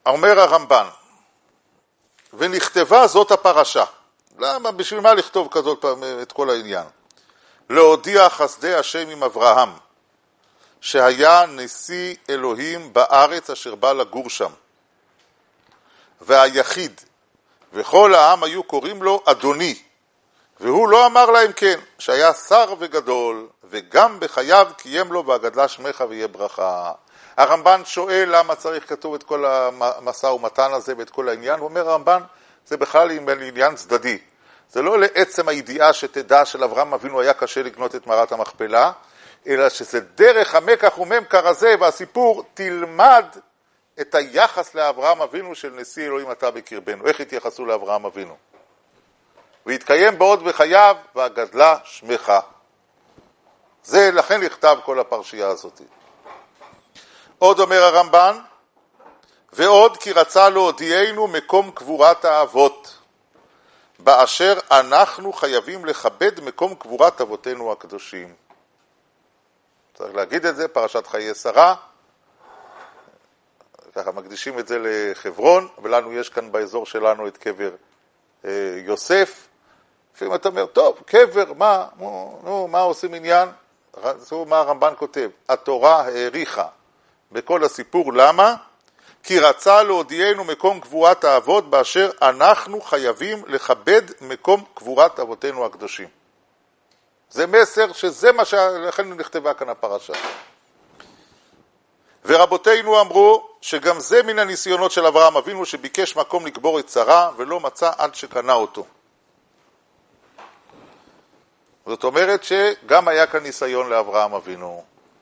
אומר הרמב"ן, ונכתבה זאת הפרשה. למה? בשביל מה לכתוב כזאת את כל העניין? להודיע חסדי השם עם אברהם, שהיה נשיא אלוהים בארץ אשר בא לגור שם, והיחיד, וכל העם היו קוראים לו אדוני, והוא לא אמר להם כן, שהיה שר וגדול, וגם בחייו קיים לו והגדלה שמך ויהיה ברכה. הרמב"ן שואל למה צריך כתוב את כל המשא ומתן הזה ואת כל העניין, הוא אומר הרמב"ן, זה בכלל עניין צדדי. זה לא לעצם הידיעה שתדע של אברהם אבינו היה קשה לקנות את מערת המכפלה, אלא שזה דרך המקח וממכר הזה, והסיפור תלמד את היחס לאברהם אבינו של נשיא אלוהים אתה בקרבנו. איך התייחסו לאברהם אבינו? והתקיים בעוד בחייו והגדלה שמך. זה לכן נכתב כל הפרשייה הזאת. עוד אומר הרמב"ן, ועוד כי רצה להודיענו מקום קבורת האבות, באשר אנחנו חייבים לכבד מקום קבורת אבותינו הקדושים. צריך להגיד את זה, פרשת חיי שרה, ככה מקדישים את זה לחברון, ולנו יש כאן באזור שלנו את קבר יוסף. לפעמים אתה אומר, טוב, קבר, מה עושים עניין? זה מה הרמב"ן כותב, התורה העריכה בכל הסיפור, למה? כי רצה להודיענו מקום קבורת האבות, באשר אנחנו חייבים לכבד מקום קבורת אבותינו הקדושים. זה מסר שזה מה שלכן נכתבה כאן הפרשה. ורבותינו אמרו שגם זה מן הניסיונות של אברהם אבינו, שביקש מקום לקבור את שרה ולא מצא עד שקנה אותו. זאת אומרת שגם היה כאן ניסיון לאברהם אבינו.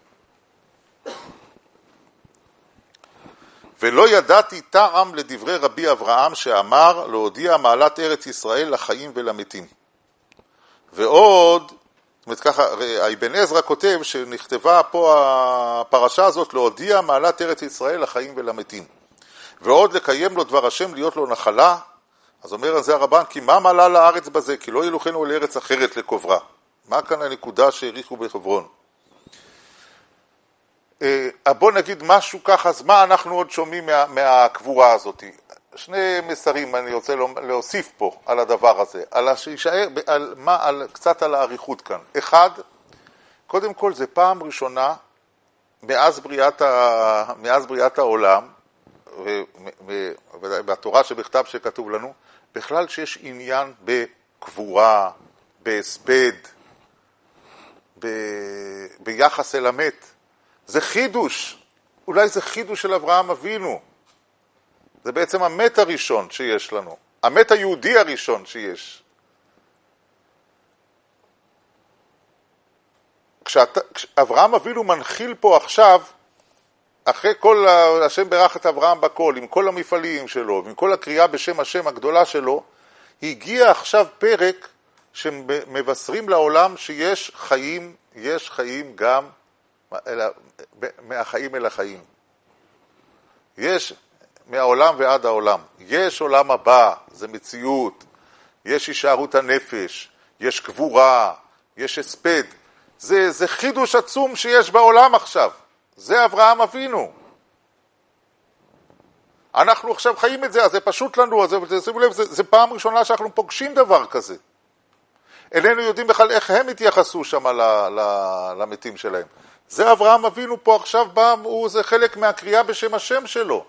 ולא ידעתי טעם לדברי רבי אברהם שאמר להודיע מעלת ארץ ישראל לחיים ולמתים. ועוד, זאת אומרת ככה, אבן עזרא כותב שנכתבה פה הפרשה הזאת להודיע מעלת ארץ ישראל לחיים ולמתים. ועוד לקיים לו דבר השם להיות לו נחלה. אז אומר על זה הרמב"ן, כי מה מעלה לארץ בזה? כי לא ילוכנו לארץ אחרת לקוברה. מה כאן הנקודה שהעריכו בחברון? בוא נגיד משהו ככה, אז מה אנחנו עוד שומעים מהקבורה הזאת? שני מסרים אני רוצה להוסיף פה על הדבר הזה, קצת על העריכות כאן. אחד, קודם כל זה פעם ראשונה מאז בריאת העולם, ובתורה שבכתב שכתוב לנו, בכלל שיש עניין בקבורה, בהספד, ביחס אל המת. זה חידוש, אולי זה חידוש של אברהם אבינו. זה בעצם המת הראשון שיש לנו, המת היהודי הראשון שיש. כשאברהם אבינו מנחיל פה עכשיו, אחרי כל השם ברך את אברהם בכל, עם כל המפעלים שלו, עם כל הקריאה בשם השם הגדולה שלו, הגיע עכשיו פרק שמבשרים לעולם שיש חיים, יש חיים גם מהחיים אל החיים. יש מהעולם ועד העולם. יש עולם הבא, זה מציאות. יש הישארות הנפש, יש קבורה, יש הספד. זה חידוש עצום שיש בעולם עכשיו. זה אברהם אבינו. אנחנו עכשיו חיים את זה, אז זה פשוט לנו, אז שימו לב, זה פעם ראשונה שאנחנו פוגשים דבר כזה. אלינו יודעים בכלל איך הם התייחסו שם למתים שלהם. זה אברהם אבינו פה עכשיו בא, זה חלק מהקריאה בשם השם שלו.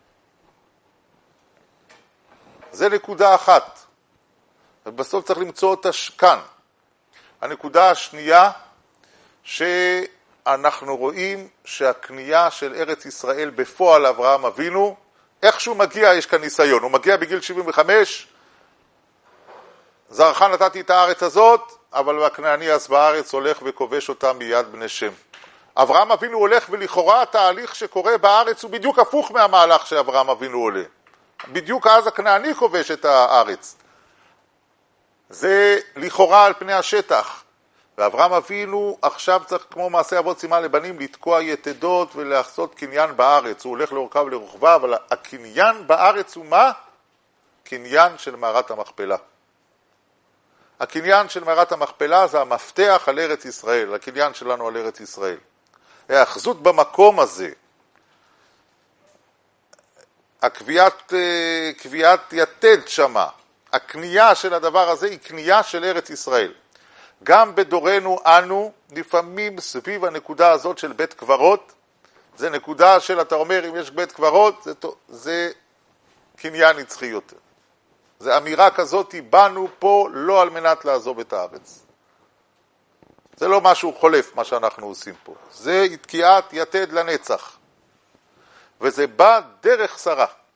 זה נקודה אחת. ובסוף צריך למצוא אותה כאן. הנקודה השנייה, שאנחנו רואים שהקנייה של ארץ ישראל בפועל אברהם אבינו, איך שהוא מגיע, יש כאן ניסיון. הוא מגיע בגיל 75, זרעך נתתי את הארץ הזאת, אבל הכנעני אז בארץ הולך וכובש אותה מיד בני שם. אברהם אבינו הולך, ולכאורה התהליך שקורה בארץ הוא בדיוק הפוך מהמהלך שאברהם אבינו עולה. בדיוק אז הכנעני כובש את הארץ. זה לכאורה על פני השטח. ואברהם אבינו עכשיו צריך כמו מעשה אבות סימן לבנים לתקוע יתדות ולעשות קניין בארץ. הוא הולך לאורכה ולרוחבה, אבל הקניין בארץ הוא מה? קניין של מערת המכפלה. הקניין של מערת המכפלה זה המפתח על ארץ ישראל, הקניין שלנו על ארץ ישראל. האחזות במקום הזה. קביעת יתד שמה, הקנייה של הדבר הזה היא קנייה של ארץ ישראל. גם בדורנו אנו, לפעמים סביב הנקודה הזאת של בית קברות, זה נקודה של, אתה אומר, אם יש בית קברות, זה קניין נצחי יותר. זה אמירה כזאת, באנו פה לא על מנת לעזוב את הארץ. זה לא משהו חולף, מה שאנחנו עושים פה. זה תקיעת יתד לנצח. וזה בא דרך שרה.